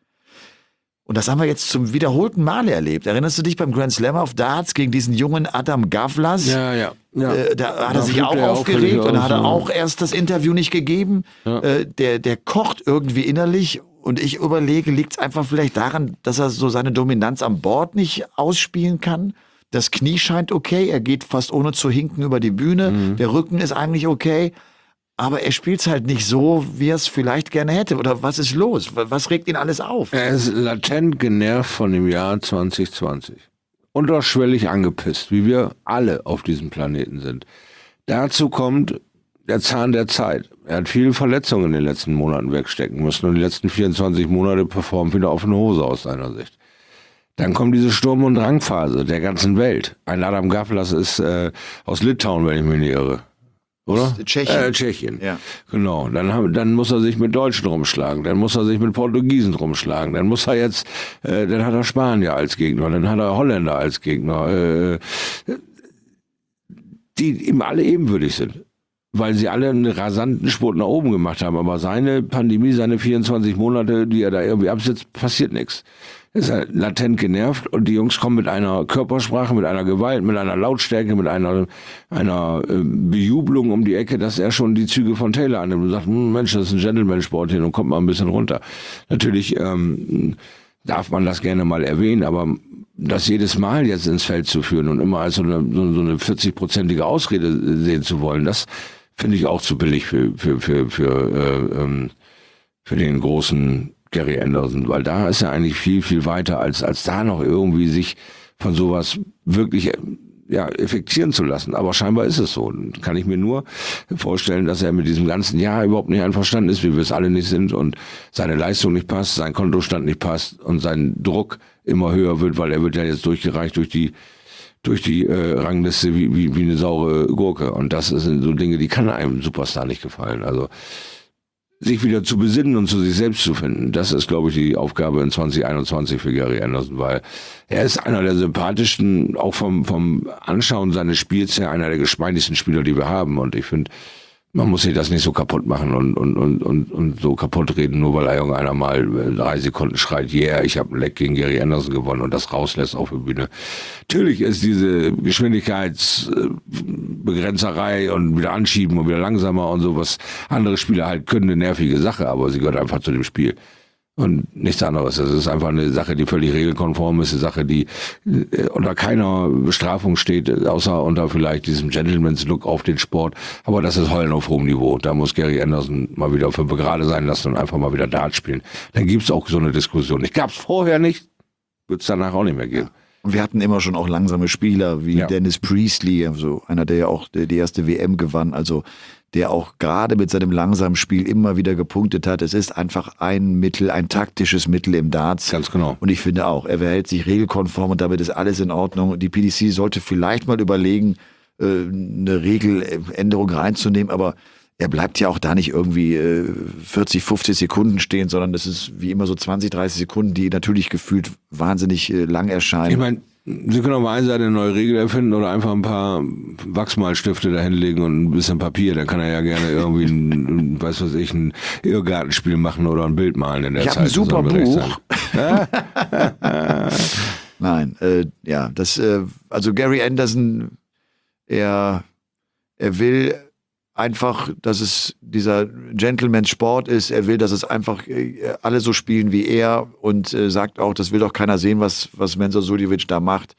Und das haben wir jetzt zum wiederholten Male erlebt. Erinnerst du dich beim Grand Slam auf Darts gegen diesen jungen Adam Gavlas? Ja. Da hat er sich auch aufgeregt und da hat er auch erst das Interview nicht gegeben. Ja. Der kocht irgendwie innerlich. Und ich überlege, liegt es einfach vielleicht daran, dass er so seine Dominanz am Board nicht ausspielen kann? Das Knie scheint okay, er geht fast ohne zu hinken über die Bühne, der Rücken ist eigentlich okay, aber er spielt es halt nicht so, wie er es vielleicht gerne hätte. Oder was ist los? Was regt ihn alles auf? Er ist latent genervt von dem Jahr 2020. Unterschwellig angepisst, wie wir alle auf diesem Planeten sind. Dazu kommt der Zahn der Zeit. Er hat viele Verletzungen in den letzten Monaten wegstecken müssen und die letzten 24 Monate performt wieder auf eine Hose aus seiner Sicht. Dann kommt diese Sturm- und Drangphase der ganzen Welt. Ein Adam Gavlas ist aus Litauen, wenn ich mich nicht irre. Oder? Tschechien. Tschechien, ja. Genau. Dann muss er sich mit Deutschen rumschlagen, dann muss er sich mit Portugiesen rumschlagen, dann muss er jetzt, dann hat er Spanier als Gegner, dann hat er Holländer als Gegner, die ihm alle ebenbürtig sind. Weil sie alle einen rasanten Spurt nach oben gemacht haben. Aber seine Pandemie, seine 24 Monate, die er da irgendwie absitzt, passiert nichts. Er ist halt latent genervt und die Jungs kommen mit einer Körpersprache, mit einer Gewalt, mit einer Lautstärke, mit einer Bejubelung um die Ecke, dass er schon die Züge von Taylor annimmt und sagt, Mensch, das ist ein Gentleman-Sport hier und kommt mal ein bisschen runter. Natürlich darf man das gerne mal erwähnen, aber das jedes Mal jetzt ins Feld zu führen und immer als so eine 40-prozentige Ausrede sehen zu wollen, das finde ich auch zu billig für den großen Gary Anderson, weil da ist er eigentlich viel, viel weiter, als da noch irgendwie sich von sowas wirklich effektieren zu lassen. Aber scheinbar ist es so. Kann ich mir nur vorstellen, dass er mit diesem ganzen Jahr überhaupt nicht einverstanden ist, wie wir es alle nicht sind und seine Leistung nicht passt, sein Kontostand nicht passt und sein Druck immer höher wird, weil er wird ja jetzt durchgereicht durch die Rangliste wie eine saure Gurke. Und das sind so Dinge, die kann einem Superstar nicht gefallen. Also sich wieder zu besinnen und zu sich selbst zu finden, das ist, glaube ich, die Aufgabe in 2021 für Gary Anderson, weil er ist einer der sympathischsten, auch vom Anschauen seines Spiels her, einer der geschmeidigsten Spieler, die wir haben. Und ich finde, man muss sich das nicht so kaputt machen und so kaputt reden, nur weil irgendeiner mal 3 Sekunden schreit, yeah, ich habe einen Leck gegen Gary Anderson gewonnen und das rauslässt auf der Bühne. Natürlich ist diese Geschwindigkeitsbegrenzerei und wieder anschieben und wieder langsamer und so, was andere Spieler halt können, eine nervige Sache, aber sie gehört einfach zu dem Spiel. Und nichts anderes. Es ist einfach eine Sache, die völlig regelkonform ist, eine Sache, die unter keiner Bestrafung steht, außer unter vielleicht diesem Gentleman's Look auf den Sport. Aber das ist Heulen auf hohem Niveau. Da muss Gary Anderson mal wieder 5 gerade sein lassen und einfach mal wieder Dart spielen. Dann gibt's auch so eine Diskussion. Ich gab's vorher nicht, wird's danach auch nicht mehr geben. Und wir hatten immer schon auch langsame Spieler wie Dennis Priestley, also einer, der ja auch die erste WM gewann, also der auch gerade mit seinem langsamen Spiel immer wieder gepunktet hat. Es ist einfach ein Mittel, ein taktisches Mittel im Darts. Ganz genau. Und ich finde auch, er verhält sich regelkonform und damit ist alles in Ordnung. Die PDC sollte vielleicht mal überlegen, eine Regeländerung reinzunehmen, aber er bleibt ja auch da nicht irgendwie 40, 50 Sekunden stehen, sondern das ist wie immer so 20, 30 Sekunden, die natürlich gefühlt wahnsinnig lang erscheinen. Ich meine, Sie können auf der einen Seite eine neue Regel erfinden oder einfach ein paar Wachsmalstifte da hinlegen und ein bisschen Papier. Dann kann er ja gerne irgendwie ein Irrgartenspiel machen oder ein Bild malen in der Zeit. Ich habe ein super Buch. Nein, also Gary Anderson, er will einfach, dass es dieser Gentleman's Sport ist. Er will, dass es einfach alle so spielen wie er und sagt auch, das will doch keiner sehen, was Mensur Suljovic da macht.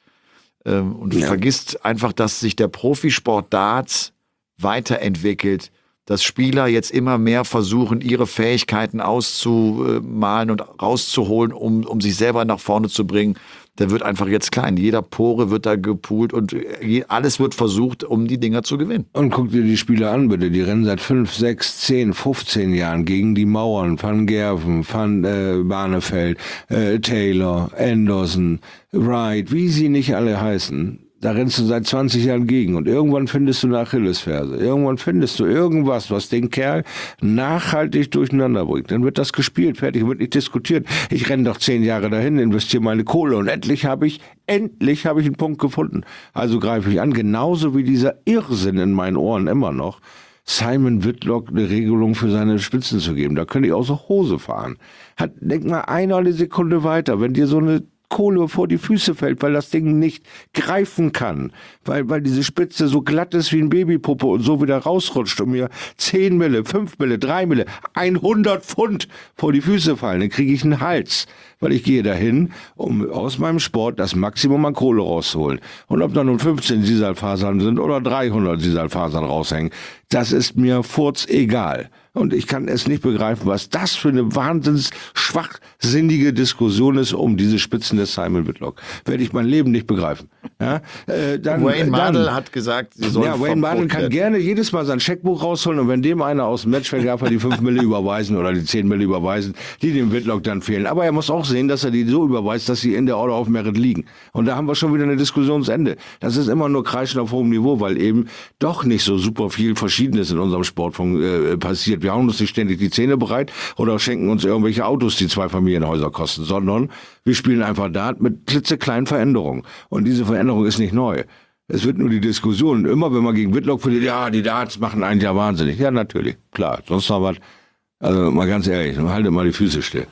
Und vergisst einfach, dass sich der Profisport Darts weiterentwickelt, dass Spieler jetzt immer mehr versuchen, ihre Fähigkeiten auszumalen und rauszuholen, um sich selber nach vorne zu bringen. Der wird einfach jetzt klein. Jeder Pore wird da gepoolt und alles wird versucht, um die Dinger zu gewinnen. Und guck dir die Spieler an, bitte. Die rennen seit 5, 6, 10, 15 Jahren gegen die Mauern. Van Gerven, Van Barneveld, Taylor, Anderson, Wright, wie sie nicht alle heißen. Da rennst du seit 20 Jahren gegen und irgendwann findest du eine Achillesferse. Irgendwann findest du irgendwas, was den Kerl nachhaltig durcheinander bringt. Dann wird das gespielt, fertig, wird nicht diskutiert. Ich renne doch 10 Jahre dahin, investiere meine Kohle und endlich habe ich einen Punkt gefunden. Also greife ich an, genauso wie dieser Irrsinn in meinen Ohren immer noch, Simon Whitlock eine Regelung für seine Spitzen zu geben. Da könnte ich außer Hose fahren. Denk mal eine Sekunde weiter, wenn dir so eine Kohle vor die Füße fällt, weil das Ding nicht greifen kann, weil diese Spitze so glatt ist wie ein Babypuppe und so wieder rausrutscht und mir 10 Mille, 5 Mille, 3 Mille, 100 Pfund vor die Füße fallen, dann kriege ich einen Hals, weil ich gehe dahin, um aus meinem Sport das Maximum an Kohle rauszuholen. Und ob da nun 15 Sisalfasern sind oder 300 Sisalfasern raushängen, das ist mir furzegal. Und ich kann es nicht begreifen, was das für eine wahnsinns schwachsinnige Diskussion ist um diese Spitzen des Simon Whitlock. Werde ich mein Leben nicht begreifen. Ja, Wayne Mardle hat gesagt, sie sollen Wayne Mardle kann gerne jedes Mal sein Scheckbuch rausholen und wenn dem einer aus dem Match fällt, darf er die 5 Mille überweisen oder die 10 Mille überweisen, die dem Whitlock dann fehlen. Aber er muss auch sehen, dass er die so überweist, dass sie in der Order of Merit liegen. Und da haben wir schon wieder eine Diskussionsende. Das ist immer nur Kreischen auf hohem Niveau, weil eben doch nicht so super viel Verschiedenes in unserem Sport passiert. Wir hauen uns nicht ständig die Zähne breit oder schenken uns irgendwelche Autos, die 2 Familienhäuser kosten, sondern wir spielen einfach Dart mit klitzekleinen Veränderungen. Und diese Veränderung ist nicht neu. Es wird nur die Diskussion, immer wenn man gegen Whitlock verliert, ja, die Darts machen einen ja wahnsinnig. Ja, natürlich, klar. Sonst noch was. Also mal ganz ehrlich, haltet mal die Füße still.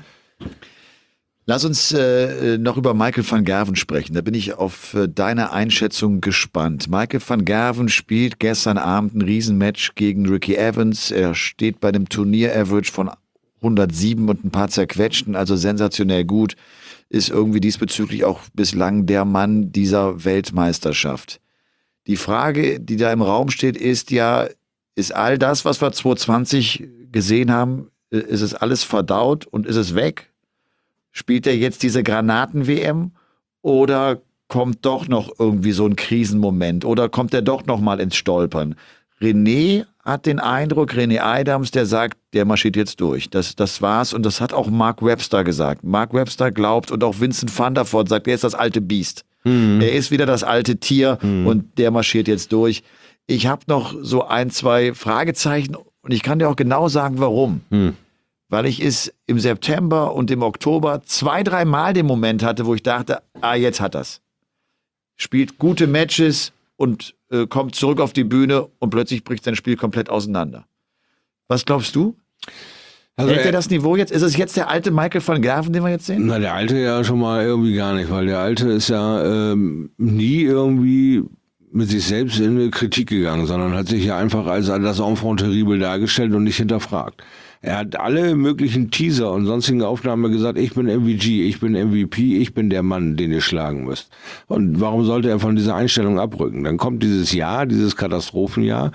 Lass uns noch über Michael van Gerwen sprechen. Da bin ich auf deine Einschätzung gespannt. Michael van Gerwen spielt gestern Abend ein Riesenmatch gegen Ricky Evans. Er steht bei einem Turnier-Average von 107 und ein paar zerquetschten, also sensationell gut. Ist irgendwie diesbezüglich auch bislang der Mann dieser Weltmeisterschaft. Die Frage, die da im Raum steht, ist ja, ist all das, was wir 2020 gesehen haben, ist es alles verdaut und ist es weg? Spielt er jetzt diese Granaten-WM oder kommt doch noch irgendwie so ein Krisenmoment oder kommt er doch noch mal ins Stolpern? René hat den Eindruck, René Adams, der sagt, der marschiert jetzt durch. Das war's und das hat auch Mark Webster gesagt. Mark Webster glaubt und auch Vincent van der Voort sagt, er ist das alte Biest. Er ist wieder das alte Tier und der marschiert jetzt durch. Ich habe noch so 1, 2 Fragezeichen und ich kann dir auch genau sagen, warum. Weil ich es im September und im Oktober 2, 3 Mal den Moment hatte, wo ich dachte, jetzt hat er's. Spielt gute Matches und kommt zurück auf die Bühne und plötzlich bricht sein Spiel komplett auseinander. Was glaubst du? Also Hält er das Niveau jetzt? Ist es jetzt der alte Michael van Gerwen, den wir jetzt sehen? Na, der Alte ja schon mal irgendwie gar nicht, weil der Alte ist ja nie irgendwie mit sich selbst in eine Kritik gegangen, sondern hat sich ja einfach als das Enfant terrible dargestellt und nicht hinterfragt. Er hat alle möglichen Teaser und sonstigen Aufnahmen gesagt, ich bin MVG, ich bin MVP, ich bin der Mann, den ihr schlagen müsst. Und warum sollte er von dieser Einstellung abrücken? Dann kommt dieses Jahr, dieses Katastrophenjahr,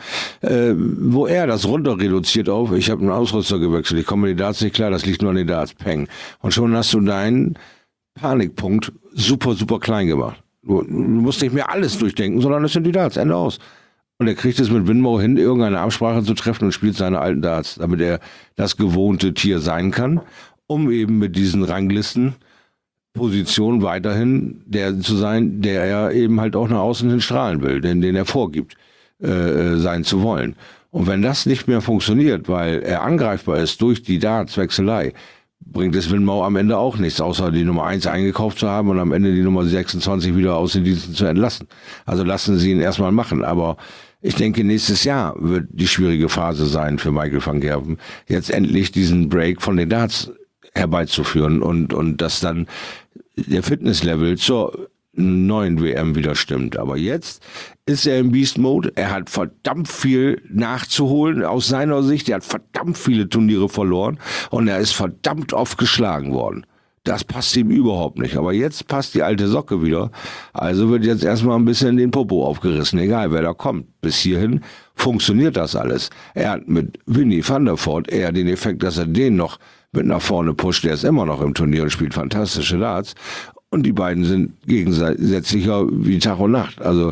wo er das runter reduziert auf, ich habe einen Ausrüster gewechselt, ich komme mit den Darts nicht klar, das liegt nur an den Darts, peng. Und schon hast du deinen Panikpunkt super, super klein gemacht. Du musst nicht mehr alles durchdenken, sondern es sind die Darts, Ende aus. Und er kriegt es mit Winmo hin, irgendeine Absprache zu treffen und spielt seine alten Darts, damit er das gewohnte Tier sein kann, um eben mit diesen Ranglistenpositionen weiterhin der zu sein, der er eben halt auch nach außen hin strahlen will, den er vorgibt, sein zu wollen. Und wenn das nicht mehr funktioniert, weil er angreifbar ist durch die Darts-Wechselei, bringt es Winmo am Ende auch nichts, außer die Nummer 1 eingekauft zu haben und am Ende die Nummer 26 wieder aus den Diensten zu entlassen. Also lassen Sie ihn erstmal machen, aber ich denke, nächstes Jahr wird die schwierige Phase sein für Michael van Gerwen, jetzt endlich diesen Break von den Darts herbeizuführen und dass dann der Fitnesslevel zur neuen WM wieder stimmt. Aber jetzt ist er im Beast-Mode. Er hat verdammt viel nachzuholen aus seiner Sicht. Er hat verdammt viele Turniere verloren und er ist verdammt oft geschlagen worden. Das passt ihm überhaupt nicht. Aber jetzt passt die alte Socke wieder. Also wird jetzt erstmal ein bisschen den Popo aufgerissen, egal wer da kommt. Bis hierhin funktioniert das alles. Er hat mit Winnie van der Voort eher den Effekt, dass er den noch mit nach vorne pusht. Der ist immer noch im Turnier und spielt fantastische Darts. Und die beiden sind gegensätzlicher wie Tag und Nacht. Also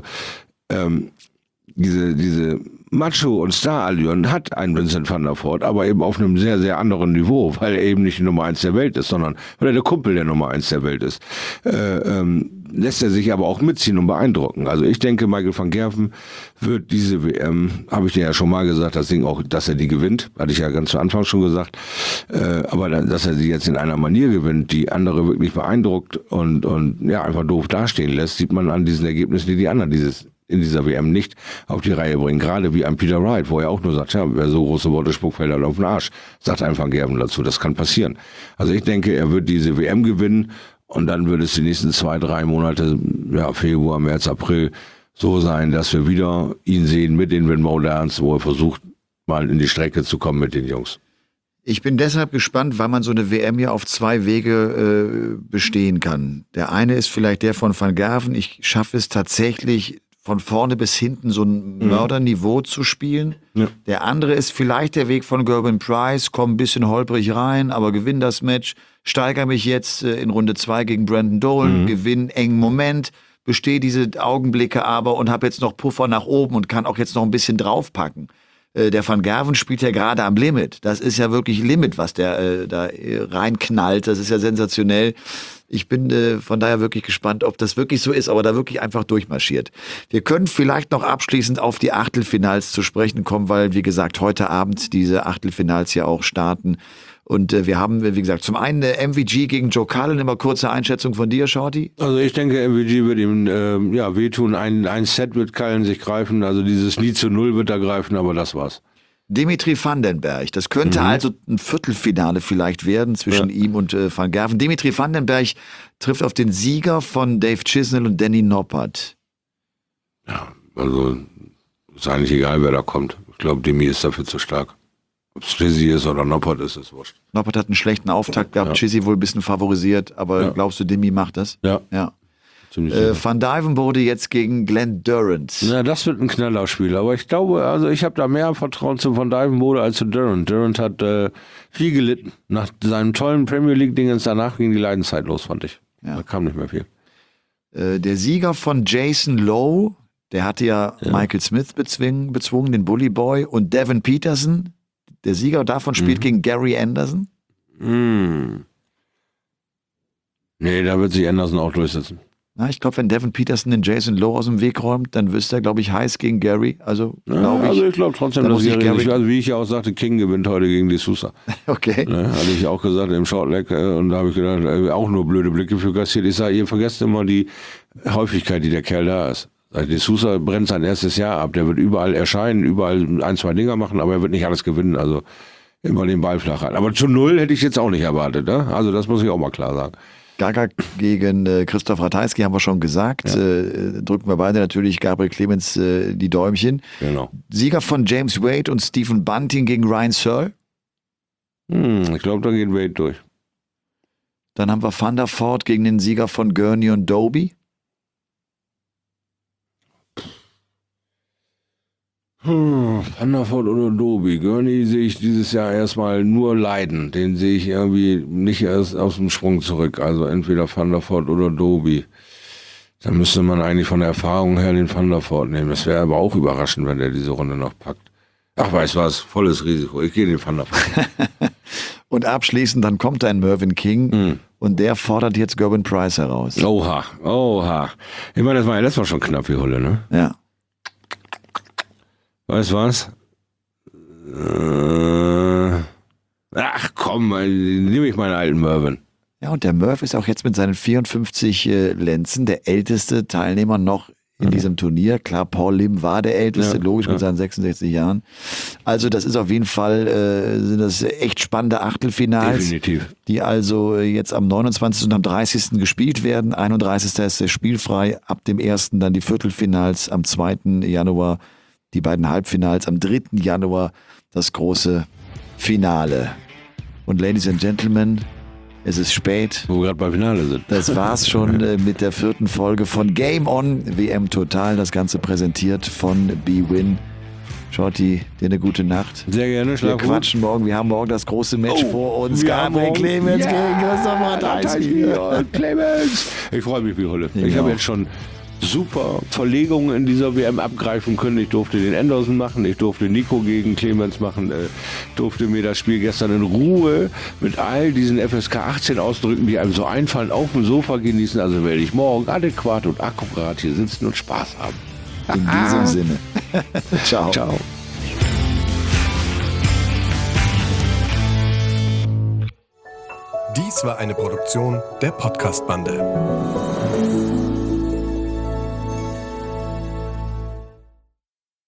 diese Macho- und Star-Allüren hat ein Vincent van der Voort, aber eben auf einem sehr, sehr anderen Niveau, weil er eben nicht die Nummer 1 der Welt ist, sondern weil er der Kumpel der Nummer 1 der Welt ist. Lässt er sich aber auch mitziehen und beeindrucken. Also ich denke, Michael van Gerwen wird diese WM, habe ich dir ja schon mal gesagt, das Ding auch, dass er die gewinnt, hatte ich ja ganz zu Anfang schon gesagt, aber dass er sie jetzt in einer Manier gewinnt, die andere wirklich beeindruckt und ja einfach doof dastehen lässt, sieht man an diesen Ergebnissen, die anderen in dieser WM nicht auf die Reihe bringen. Gerade wie ein Peter Wright, wo er auch nur sagt, ja, wer so große Worte spuckt, fällt halt auf den Arsch. Sagt einfach Gerben dazu, das kann passieren. Also ich denke, er wird diese WM gewinnen und dann wird es die nächsten 2, 3 Monate, ja, Februar, März, April, so sein, dass wir wieder ihn sehen mit den Winmo Darts, wo er versucht, mal in die Strecke zu kommen mit den Jungs. Ich bin deshalb gespannt, weil man so eine WM ja auf 2 Wege bestehen kann. Der eine ist vielleicht der von Van Gerwen. Ich schaffe es tatsächlich, von vorne bis hinten so ein Mörderniveau zu spielen. Ja. Der andere ist vielleicht der Weg von Gerben Price, komm ein bisschen holprig rein, aber gewinn das Match, steigere mich jetzt in Runde 2 gegen Brandon Dolan, gewinn engen Moment, bestehe diese Augenblicke aber und habe jetzt noch Puffer nach oben und kann auch jetzt noch ein bisschen draufpacken. Der Van Gerwen spielt ja gerade am Limit. Das ist ja wirklich Limit, was der da reinknallt. Das ist ja sensationell. Ich bin von daher wirklich gespannt, ob das wirklich so ist, aber da wirklich einfach durchmarschiert. Wir können vielleicht noch abschließend auf die Achtelfinals zu sprechen kommen, weil, wie gesagt, heute Abend diese Achtelfinals ja auch starten. Und wir haben, wie gesagt, zum einen MVG gegen Joe Cullen. Immer kurze Einschätzung von dir, Shorty. Also ich denke, MVG wird ihm wehtun. Ein Set wird Cullen sich greifen. Also dieses Nie zu 0 wird er greifen, aber das war's. Dimitri Vandenberg. Das könnte also ein Viertelfinale vielleicht werden zwischen ihm und Van Gerwen. Dimitri Vandenberg trifft auf den Sieger von Dave Chisnell und Danny Noppert. Ja, also ist eigentlich egal, wer da kommt. Ich glaube, Demi ist dafür zu stark. Ob es Chizzy ist oder Noppert ist wurscht. Noppert hat einen schlechten Auftakt gehabt, Chizzy wohl ein bisschen favorisiert, aber glaubst du, Demi macht das? Ja. Van Duijvenbode jetzt gegen Glenn Durrant. Ja, das wird ein Knallerspiel, aber ich glaube, also ich habe da mehr Vertrauen zu Van Duijvenbode als zu Durrant. Durrant hat viel gelitten. Nach seinem tollen Premier League-Dingens danach ging die Leidenszeit los, fand ich. Ja. Da kam nicht mehr viel. Der Sieger von Jason Lowe, der hatte ja Michael Smith bezwungen, den Bully Boy, und Devin Peterson. Der Sieger davon spielt gegen Gary Anderson. Nee, da wird sich Anderson auch durchsetzen. Na, ich glaube, wenn Devin Peterson den Jason Lowe aus dem Weg räumt, dann wirst du, glaube ich, heiß gegen Gary. Also, glaube ich. Also ich glaube trotzdem, dass Gary, also wie ich ja auch sagte, King gewinnt heute gegen die Sousa. Okay. Hatte ich auch gesagt im Shortleg, und da habe ich gedacht, auch nur blöde Blicke für kassiert. Ich sage, ihr vergesst immer die Häufigkeit, die der Kerl da ist. Die Sousa brennt sein erstes Jahr ab, der wird überall erscheinen, überall 1-2 Dinger machen, aber er wird nicht alles gewinnen, also immer den Ball flach halten. Aber zu 0 hätte ich jetzt auch nicht erwartet, ne? Also das muss ich auch mal klar sagen. Gaga gegen Christoph Ratajski haben wir schon gesagt. Drücken wir beide natürlich Gabriel Clemens die Däumchen. Genau. Sieger von James Wade und Stephen Bunting gegen Ryan Searle. Ich glaube, da geht Wade durch. Dann haben wir Van der Voort gegen den Sieger von Gurney und Doby. Van der Voort oder Doby. Gurney sehe ich dieses Jahr erstmal nur leiden. Den sehe ich irgendwie nicht erst aus dem Sprung zurück. Also entweder Van der Voort oder Doby. Da müsste man eigentlich von der Erfahrung her den Van der Voort nehmen. Das wäre aber auch überraschend, wenn der diese Runde noch packt. Ach, weißt was, volles Risiko. Ich gehe den Van der Voort. Und abschließend, dann kommt ein Mervyn King und der fordert jetzt Gerben Price heraus. Oha. Ich meine, das war ja letztes Mal schon knapp wie Hulle, ne? Ja. Weißt du was? Ach komm, nehme ich meinen alten Mervyn. Ja, und der Murph ist auch jetzt mit seinen 54 Lenzen der älteste Teilnehmer noch in diesem Turnier. Klar, Paul Lim war der älteste, logisch, mit seinen 66 Jahren. Also das ist auf jeden Fall, sind das echt spannende Achtelfinals. Definitiv. Die also jetzt am 29. und am 30. gespielt werden. 31. ist der spielfrei, ab dem 1. dann die Viertelfinals, am 2. Januar die beiden Halbfinals, am 3. Januar das große Finale. Und Ladies and Gentlemen, es ist spät. Wo wir gerade beim Finale sind. Das war's schon mit der 4. Folge von Game On WM Total. Das Ganze präsentiert von bwin. Shorty, dir eine gute Nacht. Sehr gerne, schlaf Wir quatschen morgen. Wir haben morgen das große Match vor uns. Gabriel Clemens gegen Christoph Ratajski. Clemens. Ich freue mich wie Hulle. Genau. Ich habe jetzt schon super Verlegungen in dieser WM abgreifen können. Ich durfte den Anderson machen, ich durfte Nico gegen Clemens machen, durfte mir das Spiel gestern in Ruhe mit all diesen FSK 18 Ausdrücken, die einem so einfallen, auf dem Sofa genießen. Also werde ich morgen adäquat und akkurat hier sitzen und Spaß haben. In diesem Sinne. Ciao. Ciao. Dies war eine Produktion der Podcast-Bande.